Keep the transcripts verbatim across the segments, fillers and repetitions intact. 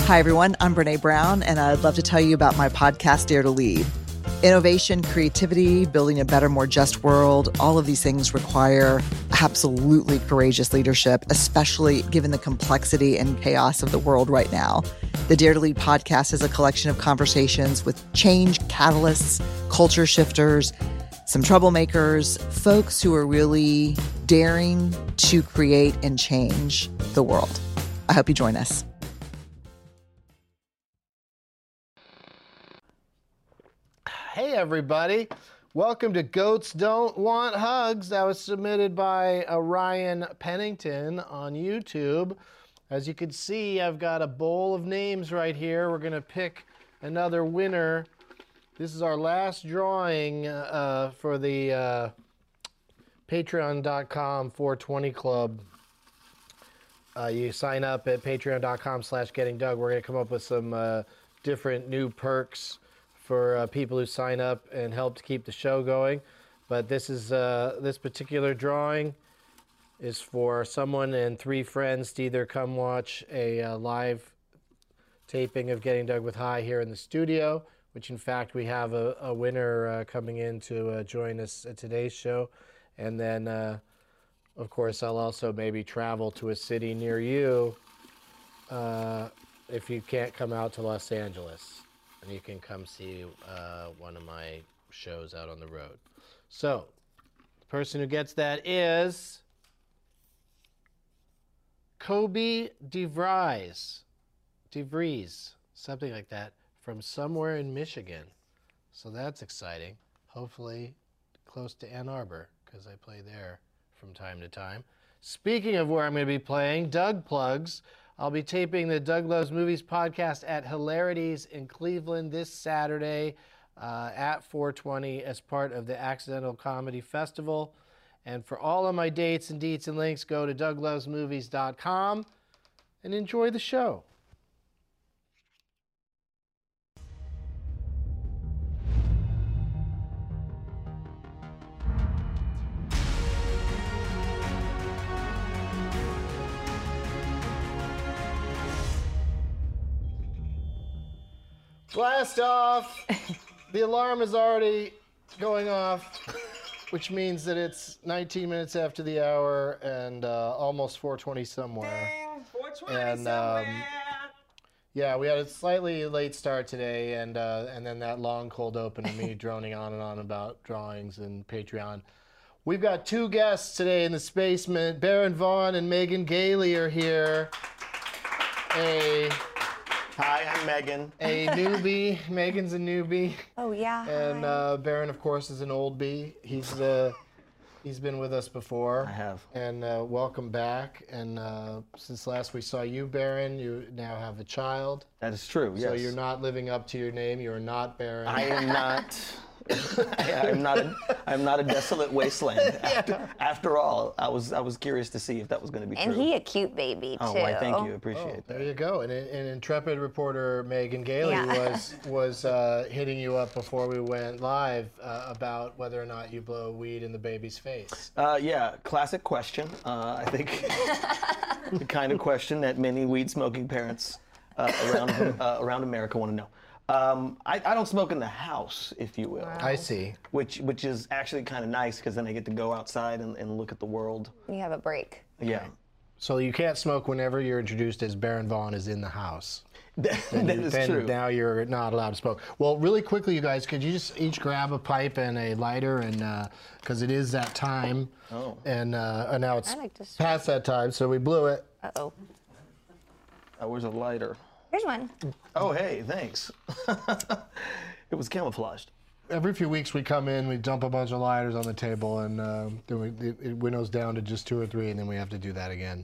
Hi, everyone. I'm Brene Brown, and I'd love to tell you about my podcast, Dare to Lead. Innovation, creativity, building a better, more just world, all of these things require absolutely courageous leadership, especially given the complexity and chaos of the world right now. The Dare to Lead podcast is a collection of conversations with change catalysts, culture shifters, some troublemakers, folks who are really daring to create and change the world. I hope you join us. Hey everybody, welcome to Goats Don't Want Hugs. That was submitted by uh, Ryan Pennington on YouTube. As you can see, I've got a bowl of names right here. We're gonna pick another winner. This is our last drawing uh, for the uh, patreon dot com four twenty Club. Uh, you sign up at patreon dot com slash getting Doug. We're gonna come up with some uh, different new perks for uh, people who sign up and help to keep the show going. But this is uh, this particular drawing is for someone and three friends to either come watch a uh, live taping of Getting Doug with High here in the studio, which in fact we have a, a winner uh, coming in to uh, join us at today's show. And then, uh, of course, I'll also maybe travel to a city near you uh, if you can't come out to Los Angeles. And you can come see uh, one of my shows out on the road. So, the person who gets that is Kobe DeVries, DeVries, something like that, from somewhere in Michigan. So that's exciting. Hopefully close to Ann Arbor, because I play there from time to time. Speaking of where I'm going to be playing, Doug Plugs. I'll be taping the Doug Loves Movies podcast at Hilarities in Cleveland this Saturday uh, at four twenty as part of the Accidental Comedy Festival. And for all of my dates and deets and links, go to doug loves movies dot com and enjoy the show. Blast off! The alarm is already going off, which means that it's nineteen minutes after the hour and uh, almost four twenty somewhere. Ding, four twenty and, somewhere. Um, yeah, we had a slightly late start today, and uh, and then that long cold open of me droning on and on about drawings and Patreon. We've got two guests today in the Spacement. Baron Vaughn and Megan Gailey are here. A Hi, I'm Megan. A newbie. Megan's a newbie. Oh yeah. And hi. uh, Baron, of course, is an old bee. He's the he's been with us before. I have. And uh, welcome back. And uh, since last we saw you, Baron, you now have a child. That is true, yes. So you're not living up to your name. You are not Baron. I am not. I am not. A, I'm not a desolate wasteland. After, Yeah. after all, I was. I was curious to see if that was going to be And true. he a cute baby too. oh, why? Thank you. Appreciate Oh, that. there you go. And, and intrepid reporter Megan Gailey Yeah. was was uh, hitting you up before we went live uh, about whether or not you blow weed in the baby's face. Uh, yeah, classic question. Uh, I think the kind of question that many weed-smoking parents uh, around uh, around America want to know. Um, I, I don't smoke in the house, if you will. Wow. I see. Which which is actually kind of nice because then I get to go outside and, and look at the world. You have a break. Yeah. So you can't smoke whenever you're introduced as Baron Vaughn is in the house. That, Then, that you- is then true. now you're not allowed to smoke. Well, really quickly, you guys, could you just each grab a pipe and a lighter, and because it is that time, Oh. and, uh, and now it's I like to smoke. past that time, so we blew it. Uh oh. Oh, where's a lighter? Here's one. Oh, hey, thanks. It was camouflaged. Every few weeks we come in, we dump a bunch of lighters on the table, and uh, then we, it, it winnows down to just two or three, and then we have to do that again.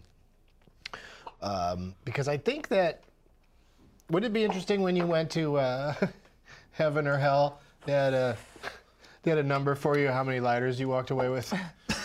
Um, because I think that, would it be interesting when you went to uh, heaven or hell, they had, a, they had a number for you, how many lighters you walked away with?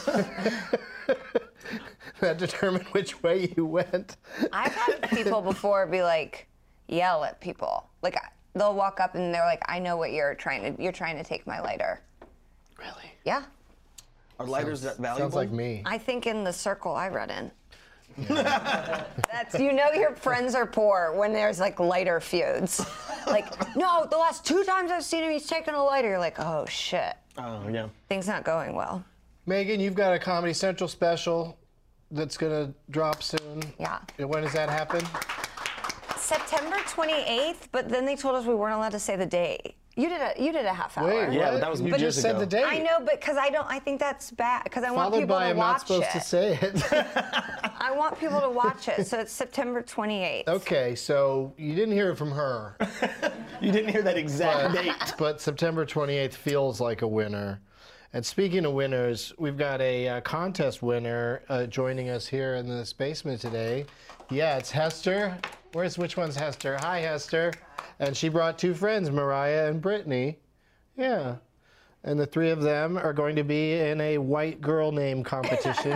That determined which way you went. I've had people before be like, yell at people. Like they'll walk up and they're like, "I know what you're trying to. You're trying to take my lighter." Really? Yeah. Are lighters that valuable? Sounds like me. I think in the circle I read in. That's, you know your friends are poor when there's like lighter feuds. Like, no, the last two times I've seen him, he's taken a lighter. You're like, oh shit. Oh, yeah. Things not going well. Megan, you've got a Comedy Central special that's gonna drop soon. Yeah. When does that happen? September twenty-eighth, but then they told us we weren't allowed to say the date. You did a you did a half hour. Wait, Yeah, what? but that was you years just said ago. the date. I know, but because I don't, I think that's bad. Because I want Followed people by to I'm watch not supposed it. to say it. I want people to watch it, so it's September twenty-eighth. Okay, so you didn't hear it from her, You didn't hear that exact but, date. but September twenty-eighth feels like a winner. And speaking of winners, we've got a uh, contest winner uh, joining us here in this basement today. Yeah, it's Hester. Where's which one's Hester? Hi, Hester. And she brought two friends, Mariah and Brittany. Yeah. And the three of them are going to be in a white girl name competition.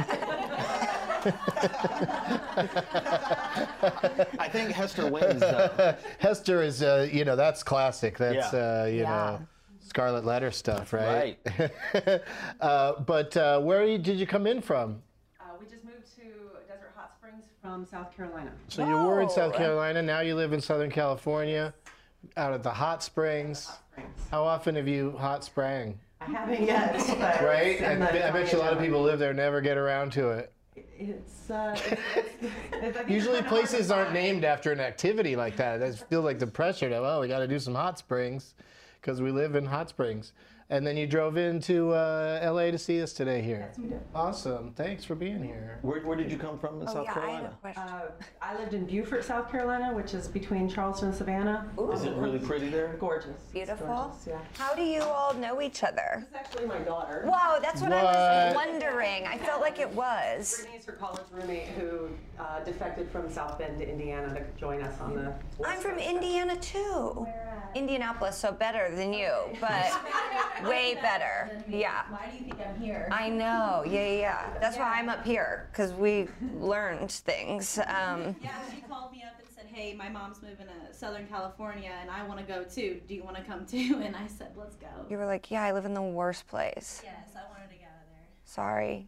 I think Hester wins, though. Hester is, uh, you know, that's classic. That's, Yeah. uh, you Yeah. know, Scarlet Letter stuff, right? Right. uh, but uh, where you- did you come in from? Uh, we just moved to Desert Hot Springs from South Carolina. So you were in South Whoa. Carolina, now you live in Southern California, out at the Hot Springs. Hot Springs. How often have you hot sprang? I haven't yet, but Right? it's in And the I bet you a lot of agenda. people live there, never get around to it. It's, uh, it's, it's, it's, I think Usually it's kinda hard to places aren't find. named after an activity like that. I just feel like the pressure to, oh, we got to do some hot springs because we live in Hot Springs. And then you drove into uh, L A to see us today here. Yes, we did. Awesome. Thanks for being here. Where, where did you come from in Oh, South yeah, I had a Carolina? question. Uh, I lived in Beaufort, South Carolina, which is between Charleston and Savannah. Is it really pretty there? Gorgeous. It's Beautiful. gorgeous, yeah. How do you all know each other? This is actually my daughter. Wow, that's what, I What? was wondering. I felt like it was. Brittany's her college roommate who uh, defected from South Bend to Indiana to join us on the. I'm West from Coast. Indiana too. Indianapolis, so better than you, but way better. Yeah. Why do you think I'm here? I know. Yeah, yeah, yeah. That's why I'm up here because we learned things. Um, Yeah, she called me up and said, hey, my mom's moving to Southern California and I want to go too. Do you want to come too? And I said, let's go. you were like, yeah, I live in the worst place. Yes, I wanted to get out of there. Sorry.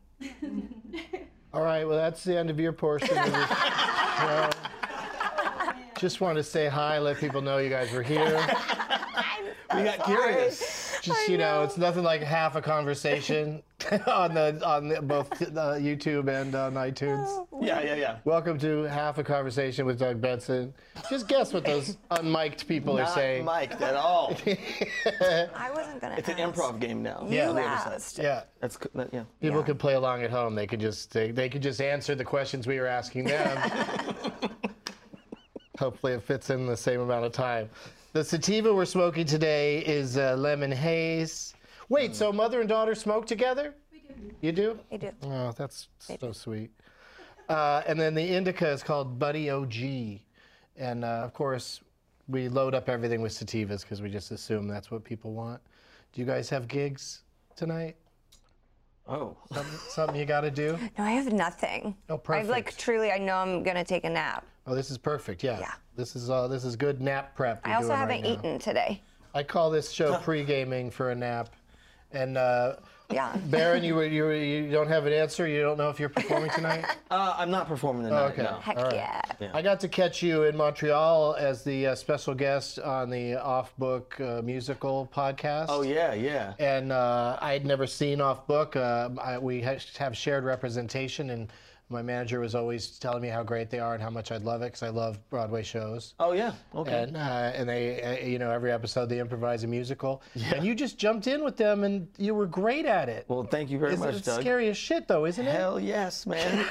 All right, well, that's the end of your portion of this show. Just want to say hi, let people know you guys were here. We got curious. Just, you know, it's nothing like half a conversation on the on the, both uh, YouTube and on iTunes. Yeah, yeah, yeah. Welcome to Half a Conversation with Doug Benson. Just guess what those unmiked people are Not saying. mic'd at all. I wasn't gonna. It's an ask. improv game now. You on the other side. asked. Yeah. That's co- that, yeah. People Yeah. could play along at home. They could just they, they could just answer the questions we were asking them. Hopefully it fits in the same amount of time. The sativa we're smoking today is uh, lemon haze. Wait, so mother and daughter smoke together? We do. You do? I do. Oh, that's so sweet. Uh, and then the indica is called Buddy O G. And uh, of course, we load up everything with sativas because we just assume that's what people want. Do you guys have gigs tonight? Oh. Something, something you got to do? No, I have nothing. Oh, I like perfect. truly. I know I'm gonna take a nap. Oh, this is perfect. Yeah. Yeah. This is uh, this is good nap prep. I you're also doing haven't right now. eaten today. I call this show pre-gaming for a nap. And uh, Yeah. Baron, you were- you were- you don't have an answer. You don't know if you're performing tonight. Uh, I'm not performing tonight. okay. No. Heck All right. yeah. Yeah. I got to catch you in Montreal as the uh, special guest on the Off Book uh, musical podcast. Oh yeah, yeah. And uh, I had never seen Off Book. Uh, I, we ha- have shared representation, and my manager was always telling me how great they are and how much I'd love it because I love Broadway shows. Oh yeah. Okay. And uh, and they, uh, you know, every episode they improvise a musical. And you just jumped in with them, and you were great at it. Well, thank you very It's, much, it's Doug. scary as shit, though, isn't it? Hell yes, man.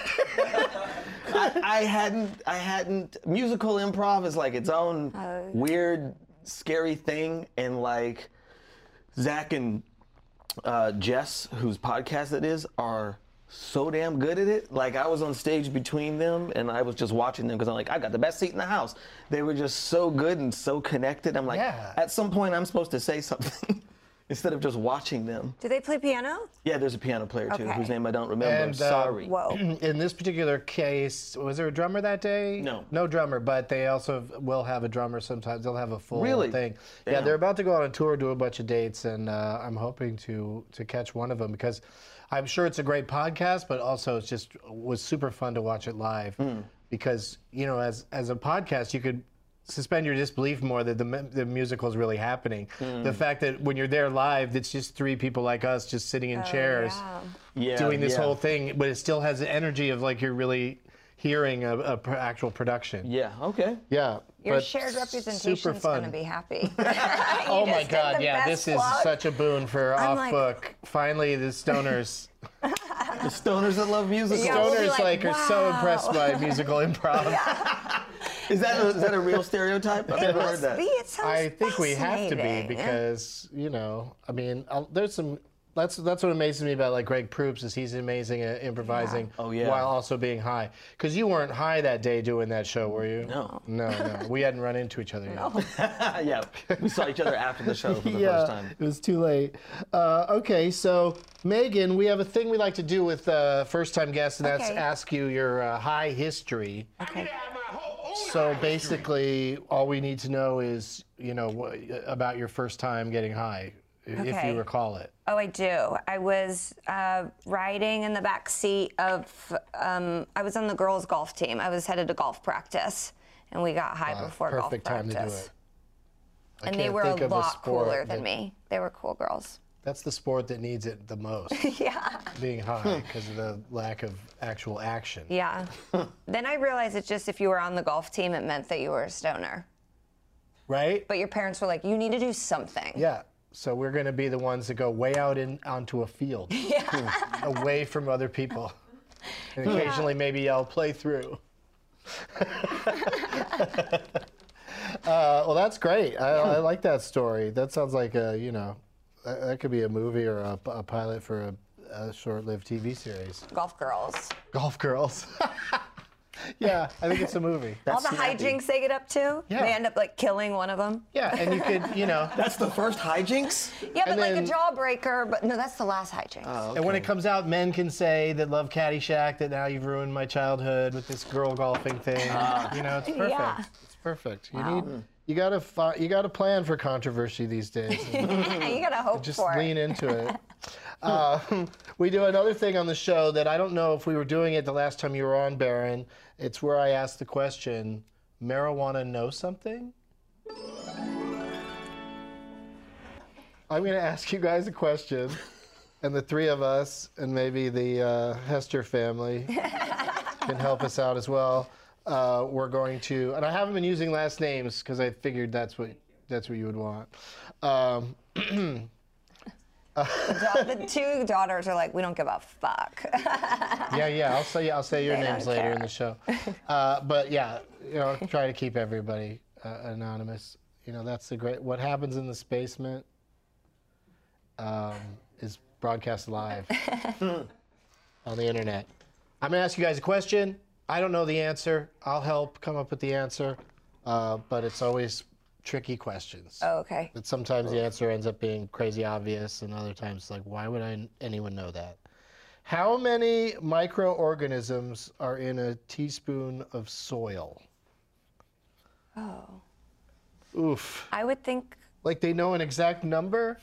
I, I hadn't, I hadn't. Musical improv is like its own weird, scary thing, and like Zach and uh, Jess, whose podcast it is, are so damn good at it. Like I was on stage between them, and I was just watching them because I'm like, I got the best seat in the house. They were just so good and so connected. I'm like, Yeah. at some point, I'm supposed to say something. Instead of just watching them. Do they play piano? Yeah, there's a piano player too, Okay. whose name I don't remember. And, uh, Sorry. Whoa. In this particular case, was there a drummer that day? No. No drummer, but they also will have a drummer sometimes. They'll have a full Really? thing. Yeah, Damn. they're about to go on a tour, do a bunch of dates, and uh, I'm hoping to to catch one of them because I'm sure it's a great podcast, but also it's just was super fun to watch it live because you know, as as a podcast, you could suspend your disbelief more that the mu- the musical is really happening. The fact that when you're there live, it's just three people like us just sitting in chairs yeah. Yeah, doing this yeah. whole thing, but it still has the energy of like you're really hearing a, a pr- actual production. Yeah. Okay. Yeah. Your but shared s- representation super is going fun. to be happy. Oh You my just did God! the Yeah, best this is plug. such a boon for I'm off like- book. Finally, the stoners. The stoners that love musicals. Yeah, we'll be Stoners like, like, are so wow. impressed by musical improv. Is that a, is that a real stereotype? I've It never heard must that. be. It sounds I think we have to be fascinating. because you know, I mean, I'll, there's some. That's that's what amazes me about like Greg Proops is he's amazing at improvising Oh, yeah. while also being high. Because you weren't high that day doing that show, were you? No. No, no. We hadn't run into each other yet. Yeah, we saw each other after the show for the yeah, first time. it was too late. Uh, okay, so Megan, we have a thing we like to do with uh, first-time guests, and that's Okay. ask you your uh, high history. Okay. So basically, all we need to know is, you know, wh- about your first time getting high, i- if Okay. you recall it. Oh, I do. I was uh, riding in the back seat of. Um, I was on the girls' golf team. I was headed to golf practice, and we got high Uh, before perfect golf time to practice. do it. I And they can't were think a of lot sport cooler that- than me. They were cool girls. That's the sport that needs it the most, Yeah. being high, because of the lack of actual action. Yeah. Then I realized it's just if you were on the golf team, it meant that you were a stoner. Right? But your parents were like, you need to do something. Yeah. So we're going to be the ones that go way out in onto a field, away from other people, and occasionally maybe yell "play through." uh, well, that's great. I, I like that story. That sounds like a you know, that, that could be a movie or a, a pilot for a, a short-lived T V series. Golf girls. Golf Girls. Yeah, I think it's a movie. All the snappy. hijinks they get up to, Yeah. they end up like killing one of them. Yeah, and you could you know. That's the first hijinks? Yeah, but And like then- a jawbreaker. But no, that's the last hijinks. Oh, And when it okay. comes out, men can say that love Caddyshack that now you've ruined my childhood with this girl golfing thing. You know, it's perfect. Yeah. It's perfect. You Wow. need, you gotta, fi- you gotta plan for controversy these days. And you gotta hope just for lean it. into it. Um, we do another thing on the show that I don't know if we were doing it the last time you were on, Baron. It's where I ask the question: marijuana know something? I'm going to ask you guys a question, and the three of us, and maybe the uh, Hester family, can help us out as well. Uh, we're going to, and I haven't been using last names because I figured that's what that's what you would want. Um, Da- the two daughters are like, we don't give a fuck. yeah, yeah. I'll say I'll say your They names don't later in care. the show. Uh, but yeah, you know, try to keep everybody uh, anonymous. You know, that's the great. What happens in the basement um, is broadcast live on the internet. I'm gonna ask you guys a question. I don't know the answer. I'll help come up with the answer, uh, but it's always tricky questions. Oh, okay. But sometimes the answer ends up being crazy obvious, and other times it's like, why would I, anyone know that? How many microorganisms are in a teaspoon of soil? Oh. Oof. I would think, Like they know an exact number?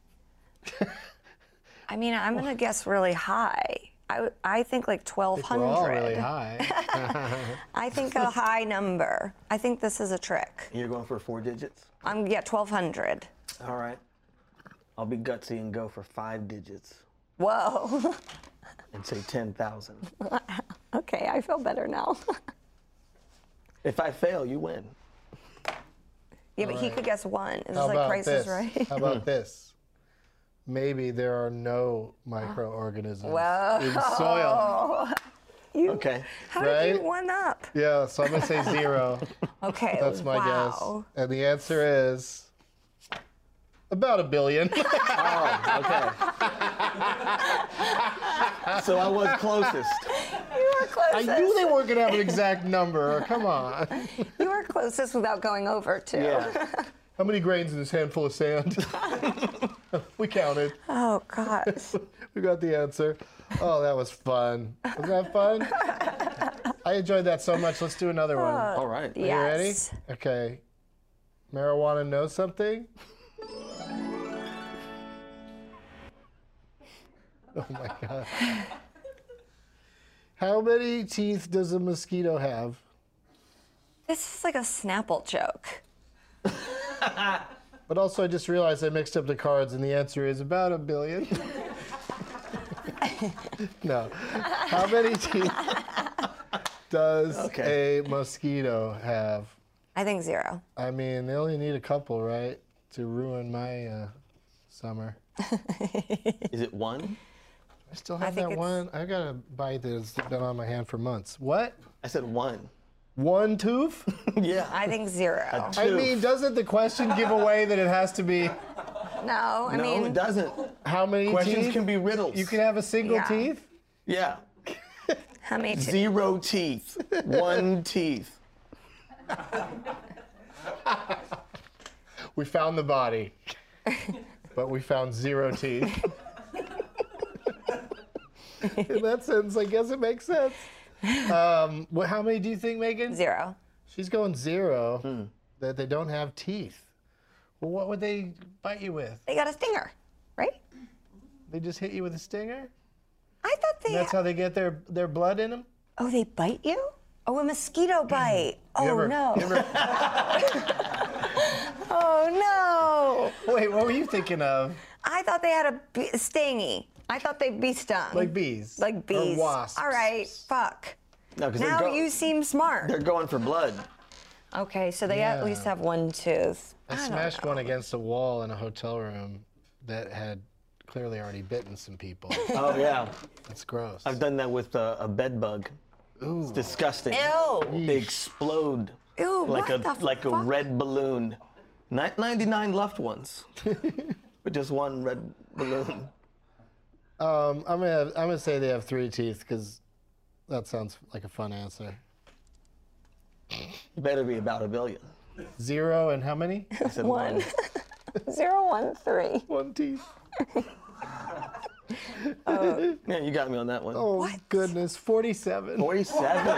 I mean, I'm going to guess really high. I, w- I think like twelve We're all hundred. really high. I think a high number. I think this is a trick. You're going for four digits? I'm, yeah, twelve hundred. All right. I'll be gutsy and go for five digits Whoa. and say ten thousand. Okay, I feel better now. If I fail, you win. Yeah, but he right. could guess one. Is this How like about Price this? is Right? How about this? Maybe there are no microorganisms Whoa. in soil. You, Okay. How did Right? you one up? Yeah, so I'm gonna say zero. Okay, That's my wow. guess. And the answer is about a billion. Oh, okay. So I was closest. You were I closest. knew they weren't gonna have an exact number. Come on. You were closest without going over, too. Yeah. How many grains in this handful of sand? We counted. Oh, God. We got the answer. Oh, that was fun. Was that fun? I enjoyed that so much. Let's do another one. All right. Are you ready? Yes. Okay. Marijuana knows something? Oh my God. How many teeth does a mosquito have? This is like a Snapple joke. But also, I just realized I mixed up the cards, and the answer is about a billion. No. How many teeth does Okay. a mosquito have? I think zero. I mean, they only need a couple, right, to ruin my uh, summer. Is it one? I still have think that it's- one. I got a bite that's been on my hand for months. What? I said one. One tooth? Yeah. I think zero. I Tooth. mean, doesn't the question give away that it has to be No, I no, mean, it doesn't. how many Questions teeth? can be riddles. You can have a single Yeah. teeth? Yeah. how many? T- Zero teeth. One teeth. We found the body, but we found zero teeth. In that sense, I guess it makes sense. Um, wh- how many do you think, Megan? Zero. She's going zero, that they don't have teeth. Well, what would they bite you with? They got a stinger, right? They just hit you with a stinger? I thought they. That's how they get their, their blood in them? Oh, they bite you? Oh, a mosquito bite. Oh You ever- no. you ever- Oh no. wait, what were you thinking of? I thought they had a bee- stingy. I thought they'd be stung. Like bees? Like bees. Or wasps? All right. Fuck. No, because they're, Now go- you seem smart. they're going for blood. Okay, so they Yeah. at least have one tooth. I don't smashed know. one against a wall in a hotel room that had clearly already bitten some people. Oh, yeah. That's gross. I've done that with uh, a bed bug. Ooh. It's disgusting. Ew. They explode Ew. like what a the like a fuck? red balloon. Ni- ninety-nine left ones, but just one red balloon. Um, I'm gonna I'm gonna say they have three teeth because that sounds like a fun answer. You better be about a billion. Zero and how many? I said One. Zero, one, three. One teeth. Yeah, you got me on that one. Oh goodness, forty-seven. forty-seven.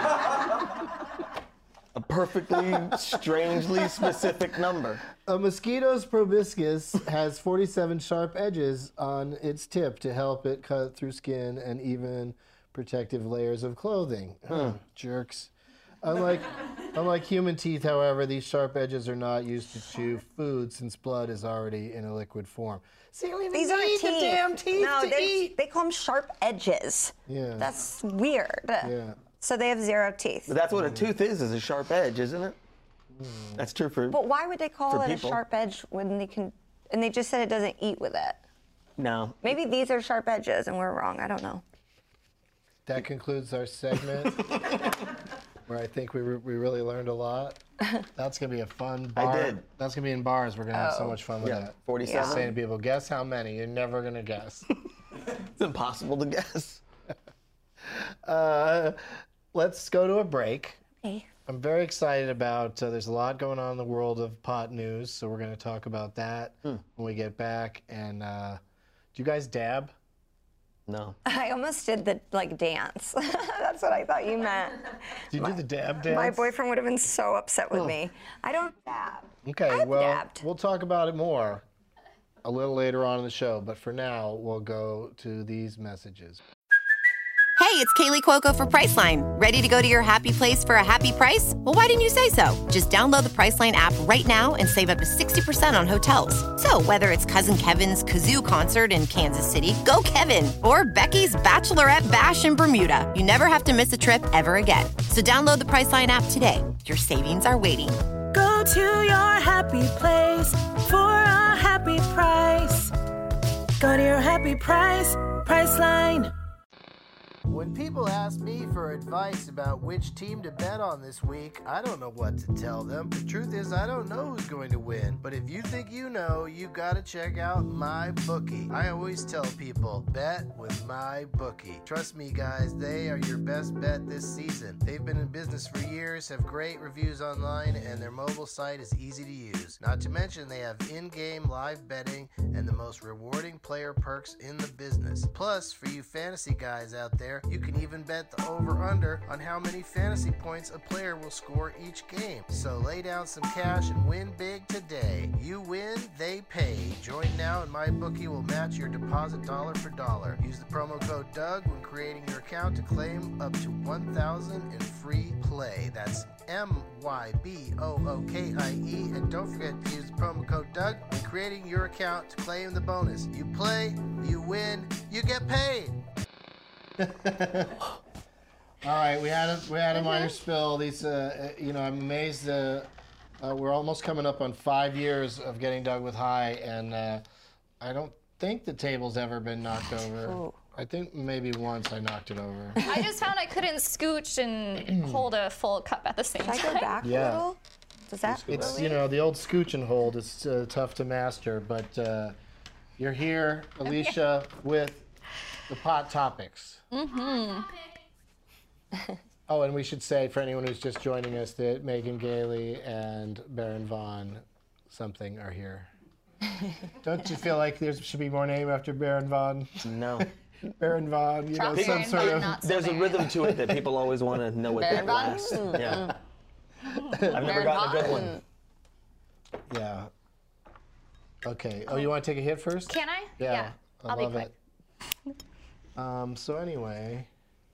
A perfectly, strangely specific number. A mosquito's proboscis has forty-seven sharp edges on its tip to help it cut through skin and even protective layers of clothing. Oh, jerks. Unlike, unlike human teeth, however, these sharp edges are not used to chew food since blood is already in a liquid form. So you don't even These aren't need teeth. the damn teeth no, to they, eat. they call them sharp edges. Yeah. That's weird. Yeah. So they have zero teeth. But that's what a tooth is, is a sharp edge, isn't it? That's true for, But why would they call For it people. a sharp edge when they can? And they just said it doesn't eat with it. no. Maybe these are sharp edges and we're wrong. I don't know. That concludes our segment where I think we, re- we really learned a lot. That's going to be a fun bar. did. That's going to be in bars. We're going to have so much fun with Yeah, that. forty-seven. Saying to people, guess how many? You're never going to guess. It's impossible to guess. uh, let's go to a break. Okay. I'm very excited about, uh, there's a lot going on in the world of pot news, so we're going to talk about that when we get back. And uh, do you guys dab? No. I almost did the like dance. That's what I thought you meant. Do you do the dab dance? My boyfriend would have been so upset with me. I don't dab. Okay, I've well, dabbed. we'll talk about it more a little later on in the show, but for now, we'll go to these messages. Hey, it's Kaylee Cuoco for Priceline. Ready to go to your happy place for a happy price? Well, why didn't you say so? Just download the Priceline app right now and save up to sixty percent on hotels. So whether it's Cousin Kevin's Kazoo Concert in Kansas City, go Kevin, or Becky's Bachelorette Bash in Bermuda, you never have to miss a trip ever again. So download the Priceline app today. Your savings are waiting. Go to your happy place for a happy price. Go to your happy price, Priceline. When people ask me for advice about which team to bet on this week, I don't know what to tell them. The truth is, I don't know who's going to win. But if you think you know, you gotta check out MyBookie. I always tell people, bet with MyBookie. Trust me, guys, they are your best bet this season. They've been in business for years, have great reviews online, and their mobile site is easy to use. Not to mention, they have in-game live betting and the most rewarding player perks in the business. Plus, for you fantasy guys out there, You can even bet the over-under on how many fantasy points a player will score each game. So lay down some cash and win big today. You win, they pay. Join now and MyBookie will match your deposit dollar for dollar. Use the promo code Doug when creating your account to claim up to one thousand dollars in free play. That's M Y B O O K I E. And don't forget to use the promo code Doug when creating your account to claim the bonus. You play, you win, you get paid. All right, we had a we had a minor spill. These, uh, you know, I'm amazed. Uh, uh, we're almost coming up on five years of getting Doug with High, and uh, I don't think the table's ever been knocked over. Oh. I think maybe once I knocked it over. I just found I couldn't scooch and hold a full cup at the same Should time. I go back Yeah. a little? Does that It's really? you know the old scooch and hold. It's uh, tough to master, but uh, you're here, Alicia, with the pot topics. Mm-hmm. Oh, and we should say for anyone who's just joining us that Megan Gailey and Baron Vaughn something are here. Don't you feel like there should be more name after Baron Vaughn? No. Baron Vaughn, you know, Baron some sort Vaughn, of. not so There's a Baron. rhythm to it that people always want to know what Baron that Vaughn? lasts. Yeah. I've never Baron gotten a good Vaughn. one. Yeah. Okay. Oh, you want to take a hit first? Can I? Yeah. I I'll be love quick. it. Um, so anyway,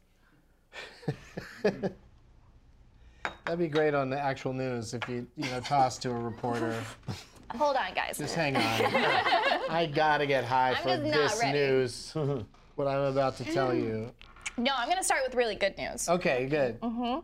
that'd be great on the actual news if you, you know, toss to a reporter. Hold on, guys. Just hang on. I gotta get high I'm for just not this ready. news. What I'm about to tell you. No, I'm going to start with really good news. Okay, good. Mm-hmm.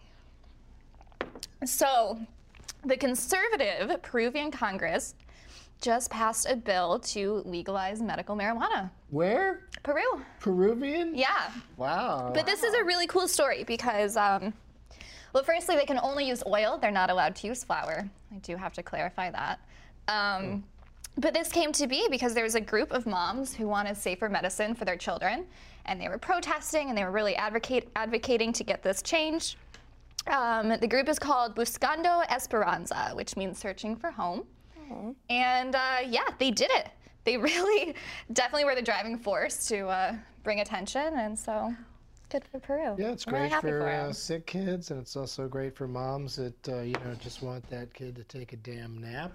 So, the conservative Peruvian Congress just passed a bill to legalize medical marijuana. Where? Peru. Peruvian? Yeah. Wow. But this is a really cool story because, um, well, firstly, they can only use oil. They're not allowed to use flour. I do have to clarify that. Um, but this came to be because there was a group of moms who wanted safer medicine for their children, and they were protesting and they were really advocate, advocating to get this changed. Um, the group is called Buscando Esperanza, which means searching for home. Aww. And uh, yeah, they did it. They really definitely were the driving force to uh, bring attention, and so good for Peru. Yeah, it's I'm really great happy for, for uh, 'em. sick kids, and it's also great for moms that, uh, you know, just want that kid to take a damn nap.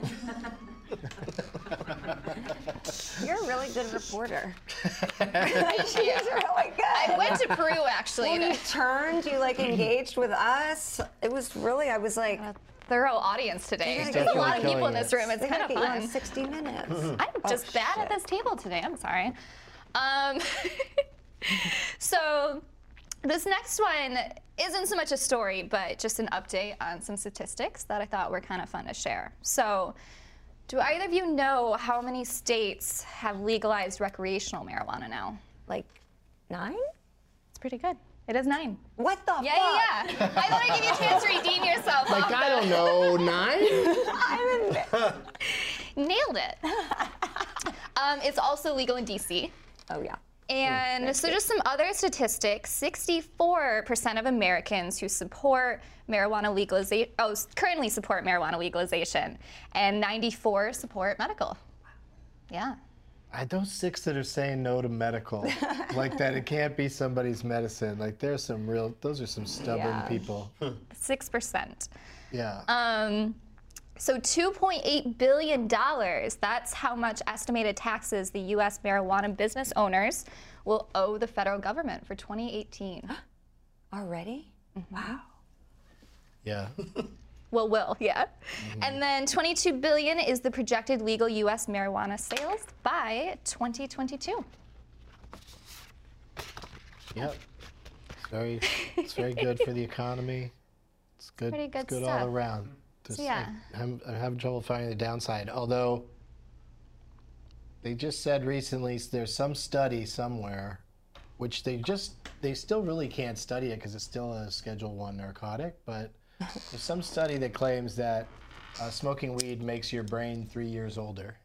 You're a really good reporter. She's really good. I went to Peru actually. Well, you turned, you like engaged with us. It was really, I was like, a thorough audience today. She's There's a lot of definitely people in killing this it. room. It's they kind gotta of get you on fun. sixty minutes. I'm just bad at this table today. I'm sorry. Um, so this next one isn't so much a story, but just an update on some statistics that I thought were kind of fun to share. So do either of you know how many states have legalized recreational marijuana now? Like nine? It's pretty good. It is nine. What the Yeah, fuck? yeah, yeah. I thought I'd give you a chance to redeem yourself. Like, off I the- don't know, nine? Nailed it. um, it's also legal in D C. Oh, yeah. And so just some other statistics, sixty-four percent of Americans who support marijuana legalization, oh, currently support marijuana legalization, and ninety-four support medical. Yeah. I, those six that are saying no to medical, like that it can't be somebody's medicine, like there's some real, those are some stubborn Yeah. people. six percent. Yeah. Um, so two point eight billion dollars, that's how much estimated taxes the U S marijuana business owners will owe the federal government for twenty eighteen. Already? Wow. Yeah. Well, will, yeah. And then twenty-two billion dollars is the projected legal U S marijuana sales by twenty twenty-two. Yep. It's very, it's very good for the economy. It's good. Pretty good it's good stuff. all around. Just, yeah. I, I'm, I'm having trouble finding the downside. Although they just said recently there's some study somewhere, which they just they still really can't study it because it's still a Schedule One narcotic. But there's some study that claims that uh, smoking weed makes your brain three years older.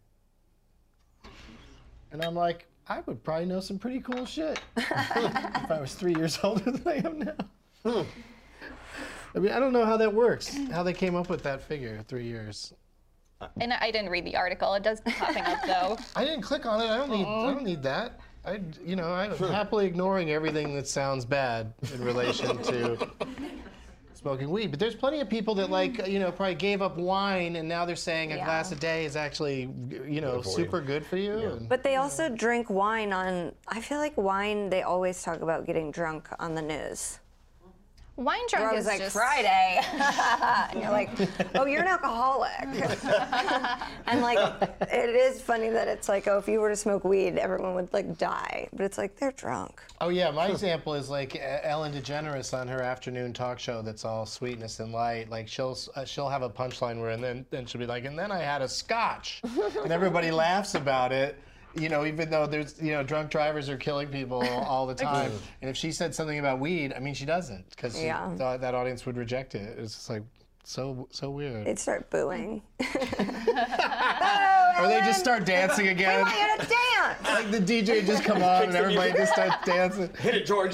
And I'm like, I would probably know some pretty cool shit if I was three years older than I am now. I mean, I don't know how that works, how they came up with that figure, three years. And I didn't read the article. It does keep popping up, though. I didn't click on it. I don't need. I don't need that. I, you know, I'm happily ignoring everything that sounds bad in relation to smoking weed. But there's plenty of people that, like, you know, probably gave up wine and now they're saying a Yeah. glass a day is actually, you know, Good for super you. good for you. And, But they also drink wine on, I feel like wine, they always talk about getting drunk on the news. Wine You're drunk always is like, just Friday. And you're like, oh, you're an alcoholic. And like, it is funny that it's like, oh, if you were to smoke weed, everyone would like die. But it's like, they're drunk. oh, yeah, my example is like uh, Ellen DeGeneres on her afternoon talk show that's all sweetness and light. Like, she'll uh, she'll have a punchline where, and then, then she'll be like, and then I had a scotch. And everybody laughs about it. You know, even though there's, you know, drunk drivers are killing people all the time. And if she said something about weed, I mean, she doesn't, because Yeah. th- that audience would reject it. It's just like so so weird. They'd start booing. Or they just start dancing again. I want you to dance. Like the D J just come on and everybody just starts dancing. Hit it, George.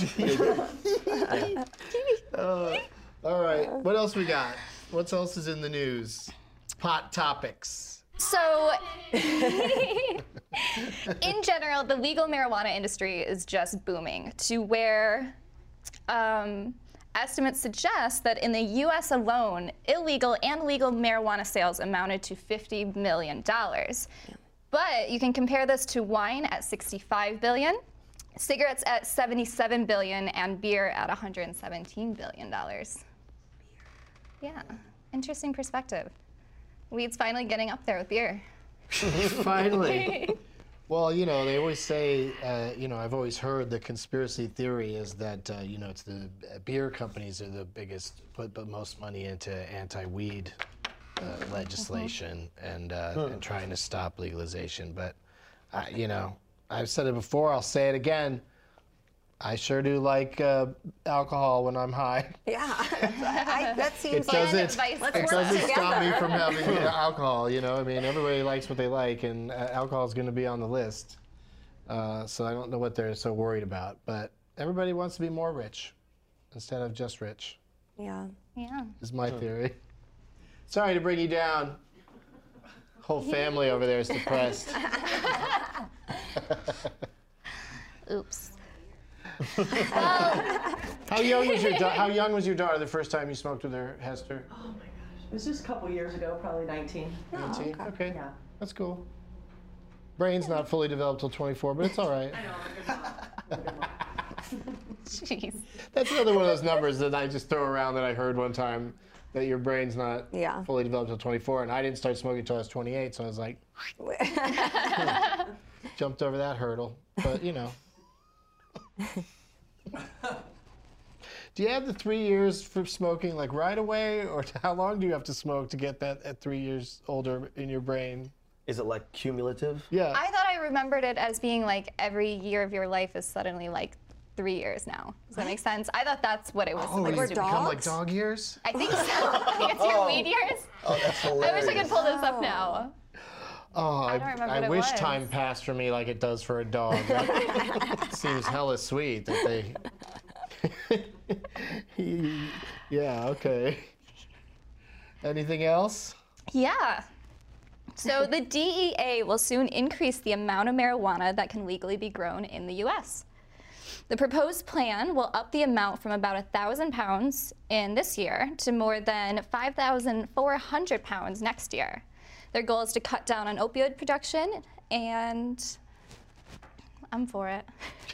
Uh, all right, what else we got? What else is in the news? Hot topics. So, in general, the legal marijuana industry is just booming to where um, estimates suggest that in the U S alone, illegal and legal marijuana sales amounted to fifty million dollars. But you can compare this to wine at sixty-five billion dollars, cigarettes at seventy-seven billion dollars, and beer at one hundred seventeen billion dollars. Yeah, interesting perspective. Weed's finally getting up there with beer. Finally. Well, you know, they always say, uh, you know, I've always heard the conspiracy theory is that, uh, you know, it's the uh, beer companies are the biggest, put the most money into anti-weed uh, legislation and, uh, and trying to stop legalization. But, uh, you know, I've said it before, I'll say it again. I sure do like uh, alcohol when I'm high. Yeah, I, that It seems like doesn't, advice. it Let's work doesn't stop me together. from having uh, alcohol, you know? I mean, everybody likes what they like, and uh, alcohol is going to be on the list. Uh, so I don't know what they're so worried about. But everybody wants to be more rich instead of just rich, Yeah. Yeah. is my theory. Sorry to bring you down. Whole family over there is depressed. Oops. How young was your da- How young was your daughter the first time you smoked with her, Hester? Oh my gosh. It was just a couple years ago, probably nineteen. nineteen? Okay, Yeah. that's cool. Brain's not fully developed till twenty-four, but it's all right. I know, I'm a good mom. I'm a good mom. Jeez. That's another one of those numbers that I just throw around that I heard one time, that your brain's not Yeah. fully developed till twenty-four, and I didn't start smoking until I was twenty-eight, so I was like, jumped over that hurdle. But, you know. Do you have the three years for smoking like right away, or how long do you have to smoke to get that at three years older in your brain? Is it like cumulative? Yeah. I thought I remembered it as being like every year of your life is suddenly like three years now. Does that make sense? I thought that's what it was oh, supposed you to be. become like dogs? dog years? I think so. I think it's your weed years. Oh, that's I hilarious. wish I could pull this up now. Oh, I, don't remember I what it wish was. time passed for me like it does for a dog. That seems hella sweet that they. Yeah, okay. Anything else? Yeah. So the D E A will soon increase the amount of marijuana that can legally be grown in the U S. The proposed plan will up the amount from about one thousand pounds in this year to more than five thousand four hundred pounds next year. Their goal is to cut down on opioid production, and I'm for it.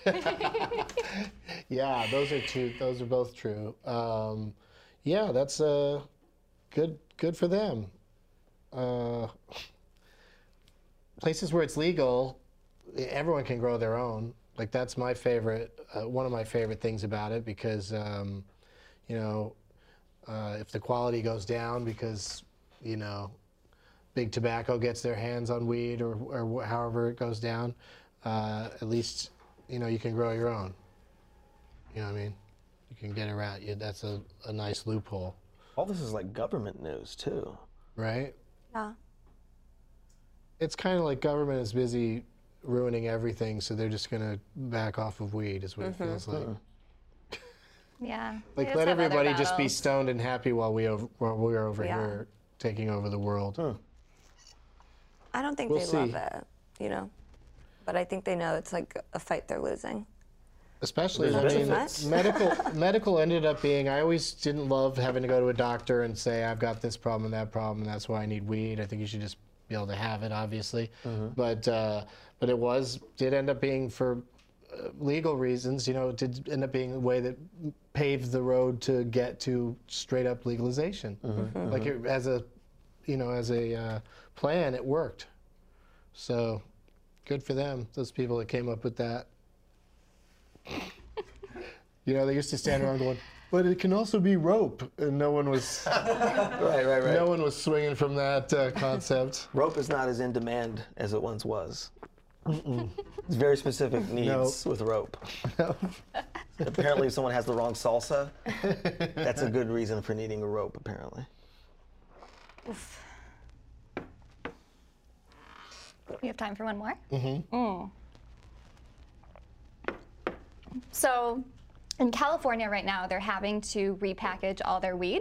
Yeah, those are two. Those are both true. Um, yeah, that's uh, good. Good for them. Uh, places where it's legal, everyone can grow their own. Like that's my favorite. Uh, one of my favorite things about it because, um, you know, uh, if the quality goes down because, you know, Big Tobacco gets their hands on weed or, or wh- however it goes down, uh, at least, you know, you can grow your own. You know what I mean? You can get around. Yeah, that's a, a nice loophole, All this is like government news too. right? Yeah. It's kind of like government is busy ruining everything, so they're just gonna back off of weed, is what it feels like. Yeah. Like we let just have other everybody just be battles. stoned and happy while we over, while we're over Yeah. here taking over the world. I don't think We'll they see. love it, you know? but I think they know it's like a fight they're losing. Especially, Is I that too mean, much? medical medical ended up being. I always didn't love having to go to a doctor and say I've got this problem and that problem, and that's why I need weed. I think you should just be able to have it, obviously. But uh, but it was did end up being for uh, legal reasons. You know, it did end up being a way that paved the road to get to straight up legalization. Like it, as a, you know, as a uh, plan, it worked. So, good for them. Those people that came up with that. You know, they used to stand around going, but it can also be rope, and no one was, Right, right, right. no one was swinging from that uh, concept. Rope is not as in demand as it once was. It's very specific needs with rope. Apparently, if someone has the wrong salsa, that's a good reason for needing a rope, apparently. We have time for one more? Mm-hmm. Mm. So in California right now, they're having to repackage all their weed.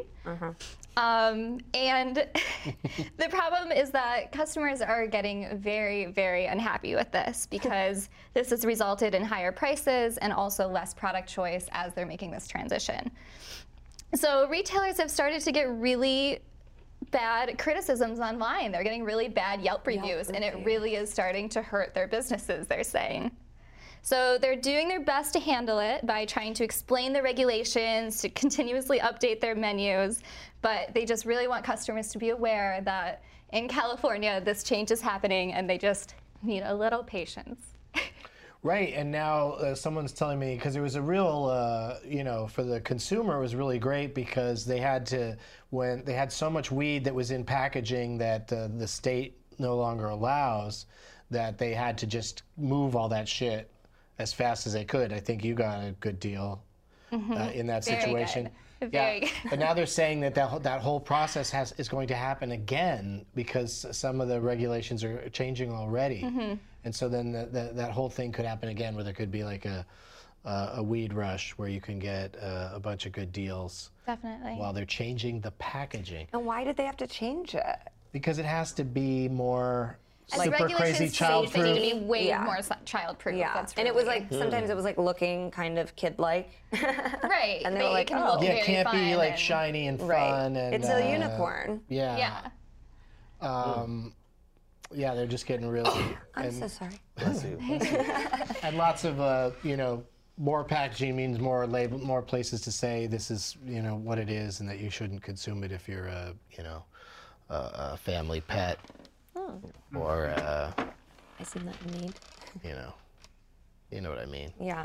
Um, and the problem is that customers are getting very, very unhappy with this because this has resulted in higher prices and also less product choice as they're making this transition. So retailers have started to get really bad criticisms online. They're getting really bad Yelp reviews, and it really is starting to hurt their businesses, they're saying. So they're doing their best to handle it by trying to explain the regulations, to continuously update their menus, but they just really want customers to be aware that in California this change is happening and they just need a little patience. Right, and now uh, someone's telling me, because it was a real, uh, you know, for the consumer, it was really great because they had to, when they had so much weed that was in packaging that uh, the state no longer allows, that they had to just move all that shit as fast as they could. I think you got a good deal Mm-hmm. uh, in that Very situation. good. Very yeah, good. but now they're saying that that, whole- that whole process has is going to happen again because some of the regulations are changing already. Mm-hmm. And so then the, the, that whole thing could happen again where there could be like a, uh, a weed rush where you can get uh, a bunch of good deals Definitely. while they're changing the packaging. And why did they have to change it? Because it has to be more As super crazy regulations child change, they need to proof. be way Yeah. more child proof. Yeah, That's and it was really- like sometimes it was like looking kind of kid-like. right. and they were like, can oh. look Yeah, very it can't be fun like and- shiny and Right. fun. And, It's a uh, unicorn. Yeah. Yeah. Um, yeah, they're just getting really. I'm and, so sorry. Bless you. and lots of, uh, you know, more packaging means more label, more places to say this is, you know, what it is, and that you shouldn't consume it if you're a, you know, a, a family pet, or, uh, I see that need. you know, you know what I mean. Yeah.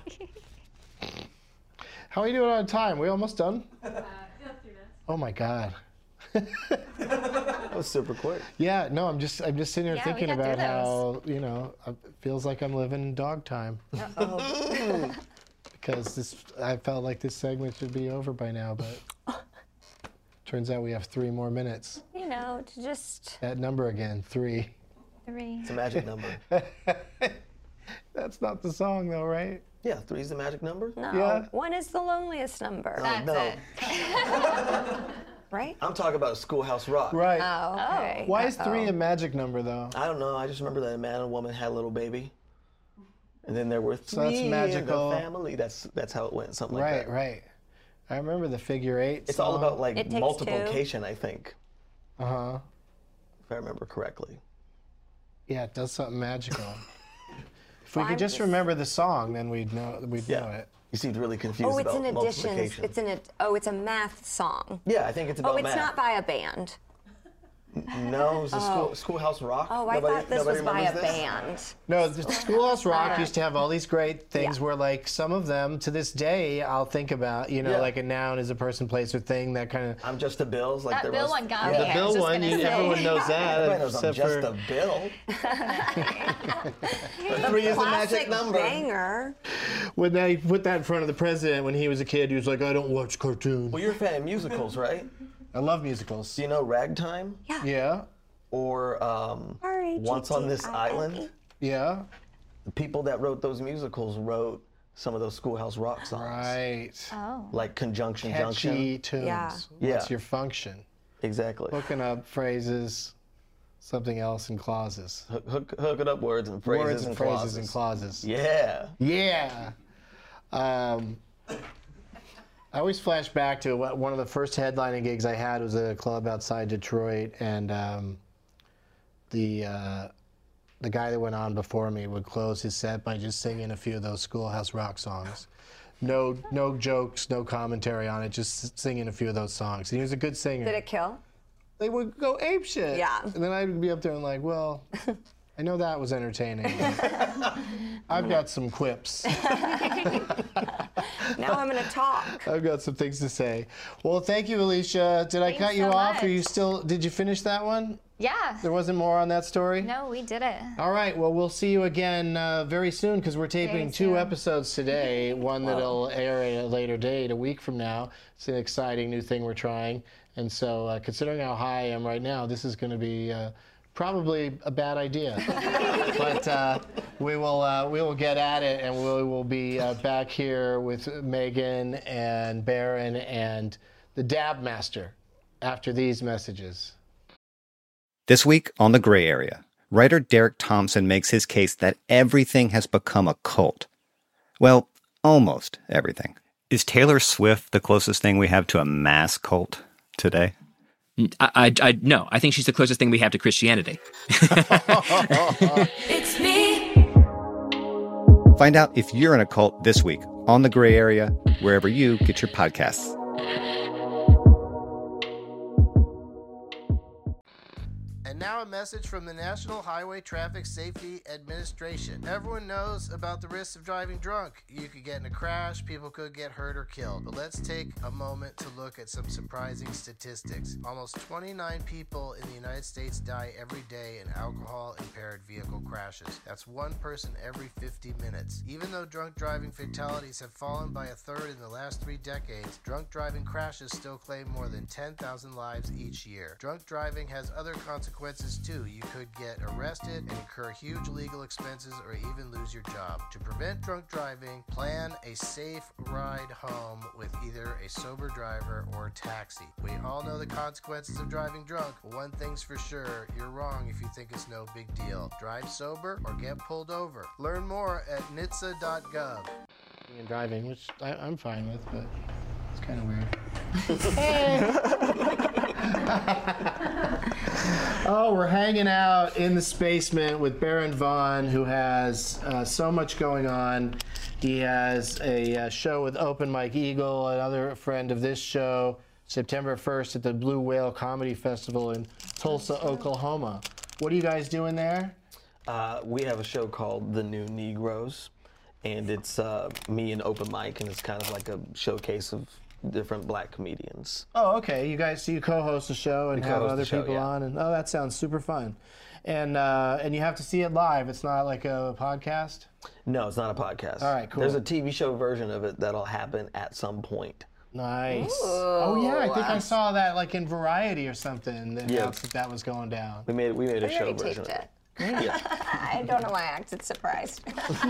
How are you doing on time? We almost done? Oh my God. That was super quick. Yeah, no, I'm just I'm just sitting here Yeah, we thinking got through about how, you know, it feels like I'm living in dog time. Because this I felt like this segment should be over by now, but turns out we have three more minutes. You know, to just. That number again, three. Three. It's a magic number. That's not the song though, right? Yeah, three's the magic number. No. Yeah. One is the loneliest number. That's no. it. Right? I'm talking about Schoolhouse Rock. Right. Oh, okay. Why is three Uh-oh. a magic number though? I don't know. I just remember that a man and a woman had a little baby, and then there were three So that's in magical. the family. That's that's how it went. Something like Right, that. right. I remember the figure eight. It's all about like It takes multiplication, I think, Uh huh. if I remember correctly. Yeah, it does something magical. If we Well, could I'm just just- remember the song, then we'd know we'd Yeah. know it. You seemed really confused Oh, it's about an addition. multiplication. It's an. ad- Oh, it's a math song. Yeah, I think it's about Oh, it's math. not by a band. No, it was a school, Schoolhouse Rock. Oh, I Nobody- thought this nobody was by a remembers this? band. No, the Schoolhouse Rock used to have all these great things Yeah. where, like, some of them to this day I'll think about. You know, Yeah. like a noun is a person, place, or thing. That kind of. I'm just a Bills. Like That there Bill was, one got yeah. me. The I Bill was just one, gonna you, say. everyone knows that. Everybody knows I'm except just for a Bill. Three is the magic Classic number. banger. when they put that in front of the president when he was a kid, he was like, "I don't watch cartoons." Well, you're a fan of musicals, right? I love musicals. Do you know Ragtime Yeah. Yeah, or um, R A G T I N E. Once on This Island? yeah, The people that wrote those musicals wrote some of those Schoolhouse Rock songs. right. Oh. Like Conjunction Catchy Junction. tunes. Yeah. What's Yeah. your function? Exactly. Looking up phrases. something else in clauses. Hook, hook, hook it up, words and phrases Words and, and phrases clauses. and clauses. Yeah. Yeah. Um, I always flash back to what- one of the first headlining gigs I had was at a club outside Detroit, and um, the uh, the guy that went on before me would close his set by just singing a few of those Schoolhouse Rock songs. No, no jokes, no commentary on it, just singing a few of those songs. And he was a good singer. Did it kill? They would go apeshit. Yeah. And then I'd be up there and like, well, I know that was entertaining. I've got some quips. Now I'm gonna talk. I've got some things to say. Well, thank you, Alicia. Did I Thanks cut you so off? Are you much. still? Did you finish that one? Yeah. There wasn't more on that story? No, we did it. All right. Well, we'll see you again uh, very soon because we're taping Very two soon. episodes today. One that'll air at a later date, a week from now. It's an exciting new thing we're trying. And so, uh, considering how high I am right now, this is going to be uh, probably a bad idea. But uh, we will uh, we will get at it, and we will be uh, back here with Megan and Baron and the Dab Master after these messages. This week on The Gray Area, writer Derek Thompson makes his case that everything has become a cult. Well, almost everything. Is Taylor Swift the closest thing we have to a mass cult today? I, I, I no, I think she's the closest thing we have to Christianity. It's me. Find out if you're in a cult this week on The Gray Area, wherever you get your podcasts. And now a message from the National Highway Traffic Safety Administration. Everyone knows about the risks of driving drunk. You could get in a crash, people could get hurt or killed. But let's take a moment to look at some surprising statistics. Almost twenty-nine people in the United States die every day in alcohol-impaired vehicle crashes. That's one person every fifty minutes. Even though drunk driving fatalities have fallen by a third in the last three decades, drunk driving crashes still claim more than ten thousand lives each year. Drunk driving has other consequences too. You could get arrested and incur huge legal expenses or even lose your job. To prevent drunk driving, plan a safe ride home with either a sober driver or a taxi. We all know the consequences of driving drunk, but one thing's for sure, you're wrong if you think it's no big deal. Drive sober or get pulled over. Learn more at N H T S A dot gov. And driving, which I, I'm fine with, but it's kind of weird. Oh, we're hanging out in the Spacement with Baron Vaughn, who has uh, so much going on. He has a uh, show with Open Mike Eagle, another friend of this show, September first at the Blue Whale Comedy Festival in Tulsa, Oklahoma. What are you guys doing there? Uh, we have a show called The New Negroes, and it's uh, me and Open Mike, and it's kind of like a showcase of different black comedians. Oh, okay. You guys, so you co-host the show and We have co-host other the show, people yeah. on, and oh, that sounds super fun. And uh, and you have to see it live. It's not like a podcast. No, it's not a podcast. All right, cool. There's a T V show version of it that'll happen at some point. Nice. Ooh. Oh yeah, I think I saw that like in Variety or something. That Yeah. announced that that was going down. We made we made a I show already version taped of it. it. Yeah. I don't know why I acted surprised.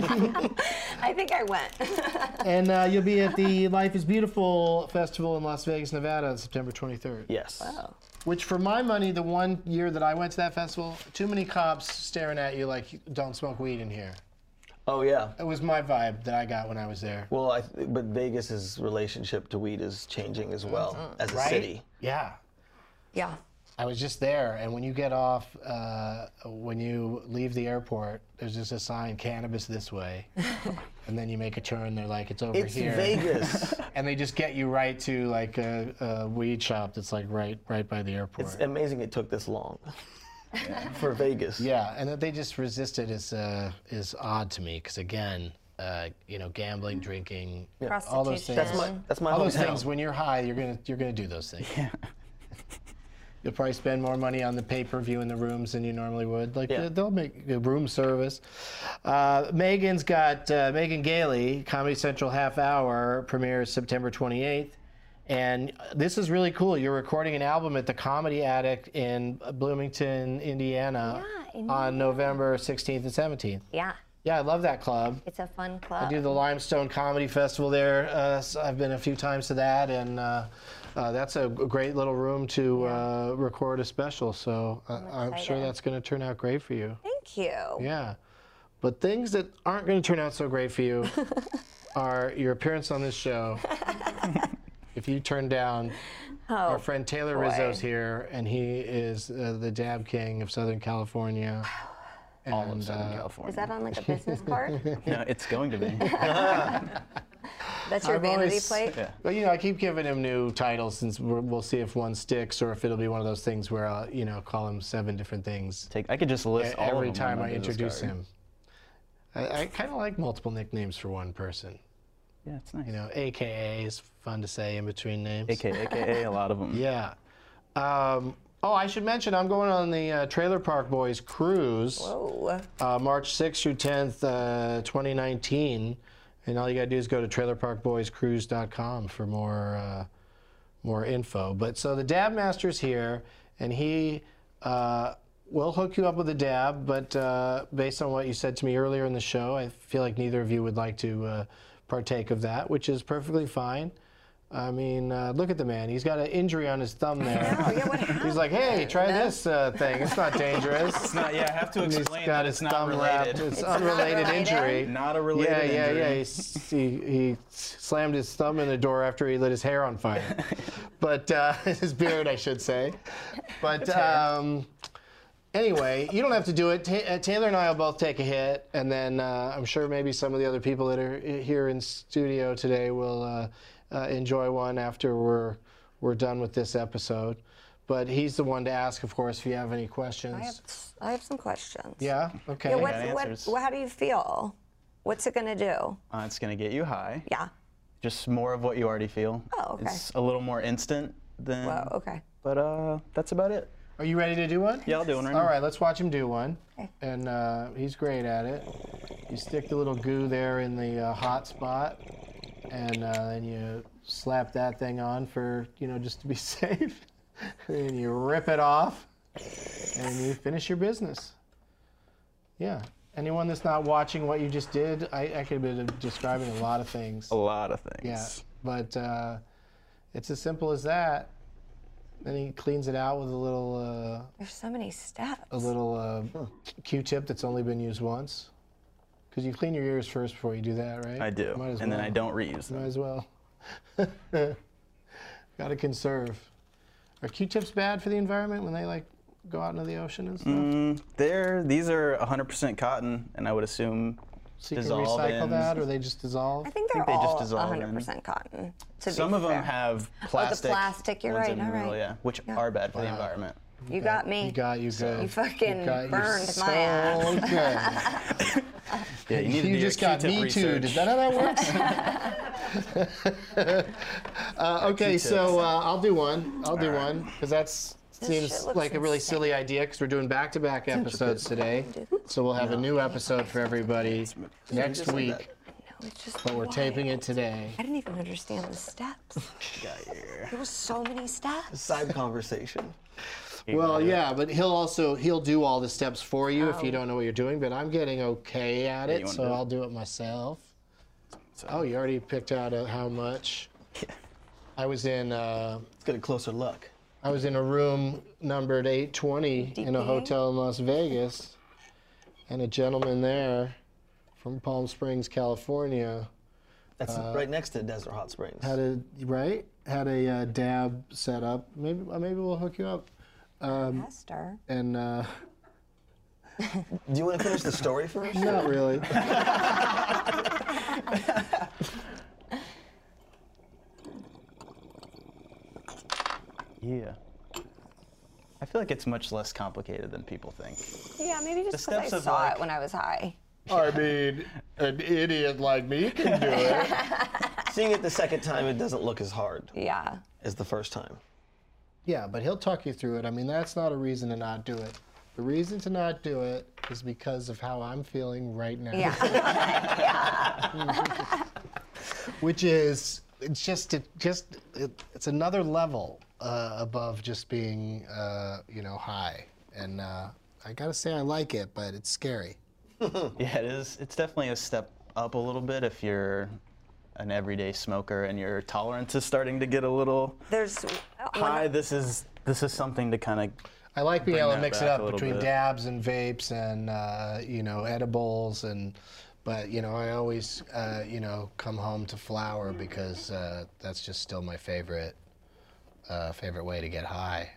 I think I went. And uh, you'll be at the Life is Beautiful Festival in Las Vegas, Nevada, on September twenty-third. Yes. Wow. Which, for my money, the one year that I went to that festival, too many cops staring at you like, don't smoke weed in here. Oh yeah. It was my vibe that I got when I was there. Well, I th- but Vegas's relationship to weed is changing as well as a Right? city. Yeah. Yeah. I was just there, and when you get off, uh, when you leave the airport, there's just a sign, cannabis this way. And then you make a turn, they're like, it's over It's here. Vegas. And they just get you right to like a, a weed shop that's like right right by the airport. It's amazing it took this long for Vegas. Yeah, and that they just resisted is uh, is odd to me, because again, uh, you know, gambling, drinking, all those things. That's my that's my all those hometown. things. When you're high, you're gonna you're gonna do those things. Yeah. You'll probably spend more money on the pay-per-view in the rooms than you normally would. Like Yeah. they'll make a room service. Uh, Megan's got uh, Megan Gailey, Comedy Central Half Hour premieres September twenty-eighth. And this is really cool. You're recording an album at the Comedy Attic in Bloomington, Indiana, Yeah, in on November sixteenth and seventeenth. Yeah. Yeah, I love that club. It's a fun club. I do the Limestone Comedy Festival there. Uh, so I've been a few times to that, and uh, uh, that's a great little room to uh, record a special. So uh, I'm, I'm sure that's going to turn out great for you. Thank you. Yeah. But things that aren't going to turn out so great for you are your appearance on this show. If you turn down, oh, our friend Taylor boy. Rizzo's here, and he is uh, the dab king of Southern California. All and, of Southern uh, California. Is that on like a business card? No, it's going to be. That's your I've vanity always- plate? Yeah. Well, you know, I keep giving him new titles since we're, we'll see if one sticks or if it'll be one of those things where I'll, you know, call him seven different things. Take. I could just list e- all every of them on time my I business introduce card. him. I, I kind of like multiple nicknames for one person. Yeah, it's nice. You know, A K A is fun to say in between names. A K A, A K A, a lot of them. Yeah. Um, oh, I should mention I'm going on the uh, Trailer Park Boys cruise. Whoa. Uh, March sixth through tenth, uh, twenty nineteen. And all you gotta do is go to trailer park boys cruise dot com for more uh, more info. But so the Dab Master's here, and he uh, will hook you up with a dab. But uh, based on what you said to me earlier in the show, I feel like neither of you would like to uh, partake of that, which is perfectly fine. I mean, uh, look at the man. He's got an injury on his thumb there. No, yeah, what happened? He's like, hey, try this uh, thing. It's not dangerous. It's not. Yeah, I have to And he's explain got that his it's not thumb related. wrapped. It's, It's unrelated not related? injury. Not a related yeah, yeah, injury. yeah. He, s- he, he slammed his thumb in the door after he lit his hair on fire. But uh, his beard, I should say. But um, anyway, you don't have to do it. Ta- uh, Taylor and I will both take a hit, and then uh, I'm sure maybe some of the other people that are i- here in studio today will uh, uh, enjoy one after we're we're done with this episode. But he's the one to ask, of course, if you have any questions. I have, I have some questions. Yeah. Okay. Yeah, got what, what, answers. what, how do you feel? What's it gonna do? Uh, it's gonna get you high. Yeah. Just more of what you already feel. Oh, okay. It's a little more instant than. Whoa, okay. But uh, that's about it. Are you ready to do one? Yeah, I'll do one right All now. right, let's watch him do one. Okay. And uh, he's great at it. You stick the little goo there in the uh, hot spot, and uh, then you slap that thing on for, you know, just to be safe. And you rip it off, and you finish your business. Yeah. Anyone that's not watching what you just did, I, I could have been describing a lot of things. A lot of things. Yeah, but uh, it's as simple as that. Then he cleans it out with a little, uh, There's so many steps. a little uh, Q-tip that's only been used once. Because you clean your ears first before you do that, right? I do. Might as And then well. I don't reuse Might them. as well. Got to conserve. Are Q-tips bad for the environment when they like go out into the ocean and stuff? Mm, they're, these are one hundred percent cotton, and I would assume So you can dissolve recycle in- that, or they just dissolve? I think they're they just all dissolve one in. hundred percent cotton. To Some be of them fair. have Oh, the plastic. plastic, you're ones right, in the all middle, right. yeah, which Yeah. are bad for the Wow. environment. You got me. You got you good. You fucking You got- you're burned so my ass. good. Yeah, you need to You do just your got Q-tip me too. research. Is that how that works? uh, okay, so uh, I'll do one. I'll do one because that's This seems shit looks like a really insane. silly idea because we're doing back-to-back episodes today. So we'll have a new episode for everybody next just like week. that. No, it's just But we're taping it wild. today. I didn't even understand the steps. There were so many steps. Side conversation. Well, yeah, but he'll also he'll do all the steps for you if you Oh. don't know what you're doing. But I'm getting okay at you it, wanna so do it? I'll do it myself. Oh, you already picked out uh, how much? Yeah. I was in. Uh, Let's get a closer look. I was in a room numbered eight twenty in a D P? hotel in Las Vegas, and a gentleman there from Palm Springs, California, That's right next to Desert Hot Springs. had a right had a uh, dab set up. Maybe uh, maybe we'll hook you up. Um, Esther. and uh, Do you want to finish the story first? not really. Yeah. I feel like it's much less complicated than people think. Yeah, maybe just The because steps I of, saw like- it when I was high. I mean, an idiot like me can do it. Seeing it the second time, it doesn't look as hard Yeah. as the first time. Yeah, but he'll talk you through it. I mean, that's not a reason to not do it. The reason to not do it is because of how I'm feeling right now. Yeah. Which is it's just it just it, it's another level uh, above just being uh, you know high. And uh, I gotta say I like it, but it's scary. Yeah, it is. It's definitely a step up a little bit if you're an everyday smoker and your tolerance is starting to get a little There's high, this is this is something to kind of. I like being able to that mix it back up a little between bit. dabs and vapes and uh, you know, edibles and. But you know, I always uh, you know, come home to flower because uh, that's just still my favorite uh, favorite way to get high.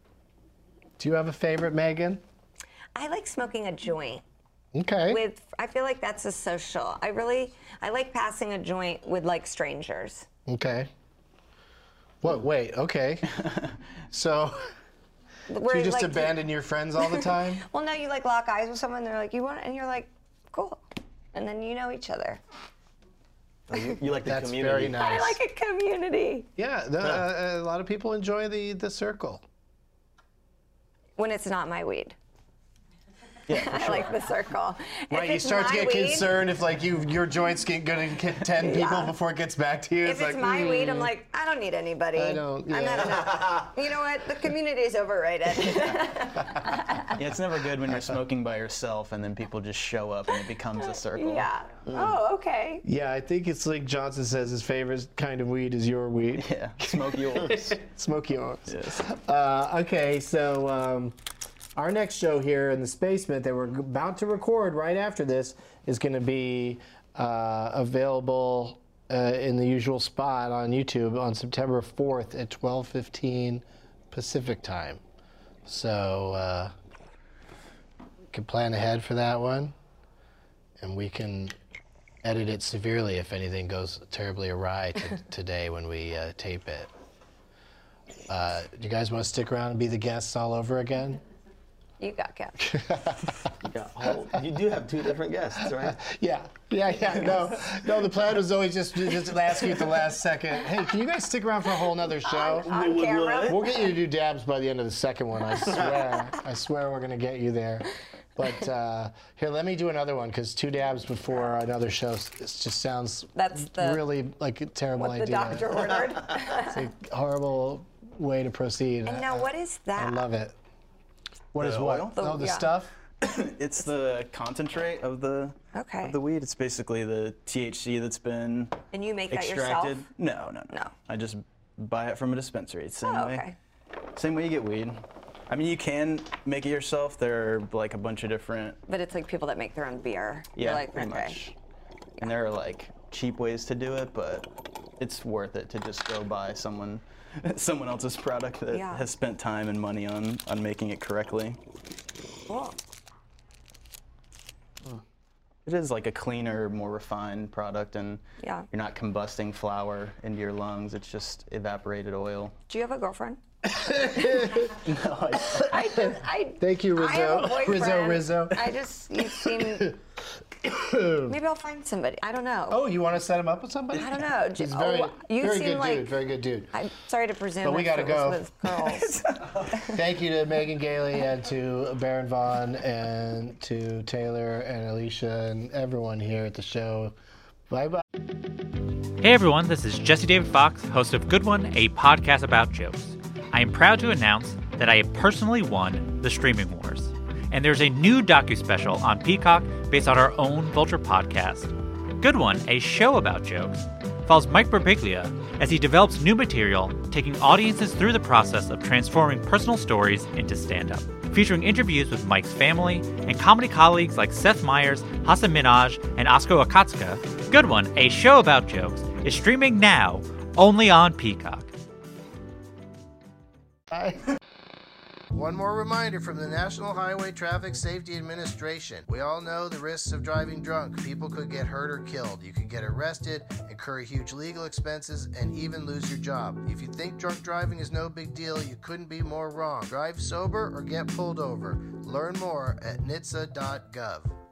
Do you have a favorite, Megan? I like smoking a joint. Okay. With I feel like that's a social. I really I like passing a joint with like strangers. Okay. What? Wait. Okay. So. Do Where, you just like, abandon your friends all the time? Well, no, you like lock eyes with someone. They're like, you want, and you're like, cool, and then you know each other. Oh, you, you like the That's community. very nice. I like a community. Yeah, the, uh, a lot of people enjoy the the circle. When it's not my weed. Yeah, for I sure. like the circle. Right, If you it's start to my get weed, concerned if like you your joint's get, gonna hit ten people Yeah. before it gets back to you. If It's it's like, my weed, I'm mm. like, I don't need anybody. I don't, I'm yeah. not enough. You know what? The community is overrated. Yeah, it's never good when you're smoking by yourself and then people just show up and it becomes a circle. Yeah. Oh, okay. Yeah, I think it's like Johnson says his favorite kind of weed is your weed. Yeah, smoke yours. Smoke yours. Yes. Uh, okay, so um, our next show here in the Spacement that we're about to record right after this is going to be uh, available uh, in the usual spot on YouTube on September fourth at twelve fifteen Pacific time. So uh, you can plan ahead for that one, and we can edit it severely if anything goes terribly awry t- today when we uh, tape it. Uh, do you guys want to stick around and be the guests all over again? You got kept. You, got whole, you do have two different guests, right? Yeah, yeah, yeah. No, no. The plan was always just just to ask you at the last second. Hey, can you guys stick around for a whole nother show? On, on camera. We'll get you to do dabs by the end of the second one. I swear. I swear we're gonna get you there. But uh, here, let me do another one because two dabs before another show s- it just sounds That's the really like a terrible what the idea. doctor ordered. It's a horrible way to proceed. And now, what is that? I love it. What is The what? oil? Oh, the Yeah. stuff? It's the concentrate of the Okay. of the weed. It's basically the T H C that's been And you make that extracted. yourself? No, no, no, No. I just buy it from a dispensary. It's the same Oh, way. okay. Same way you get weed. I mean, you can make it yourself. There are like a bunch of different. But it's like people that make their own beer. You're Yeah, like, pretty okay. much. And there are like cheap ways to do it, but it's worth it to just go buy someone someone else's product that Yeah. has spent time and money on on making it correctly. Cool. It is like a cleaner, more refined product, and Yeah. you're not combusting flour into your lungs. It's just evaporated oil. Do you have a girlfriend? No, I, I just, I. Thank you, I have a Rizzo. boyfriend. Rizzo, Rizzo. I just, you seem. Maybe I'll find somebody. I don't know. Oh, you want to set him up with somebody? I don't know. He's Oh, very, you very seem good like- dude. Very good dude. I'm sorry to presume. But we if gotta it go. was with girls. Thank you to Megan Gailey and to Baron Vaughn and to Taylor and Alicia and everyone here at the show. Bye bye. Hey everyone, this is Jesse David Fox, host of Good One, a podcast about jokes. I am proud to announce that I have personally won the Streaming Wars. And there's a new docu-special on Peacock based on our own Vulture podcast. Good One, a show about jokes, follows Mike Birbiglia as he develops new material, taking audiences through the process of transforming personal stories into stand-up. Featuring interviews with Mike's family and comedy colleagues like Seth Meyers, Hasan Minhaj, and Asko Akatsuka, Good One, a show about jokes, is streaming now only on Peacock. One more reminder from the National Highway Traffic Safety Administration. We all know the risks of driving drunk. People could get hurt or killed. You could get arrested, incur huge legal expenses, and even lose your job. If you think drunk driving is no big deal, you couldn't be more wrong. Drive sober or get pulled over. Learn more at N H T S A dot gov.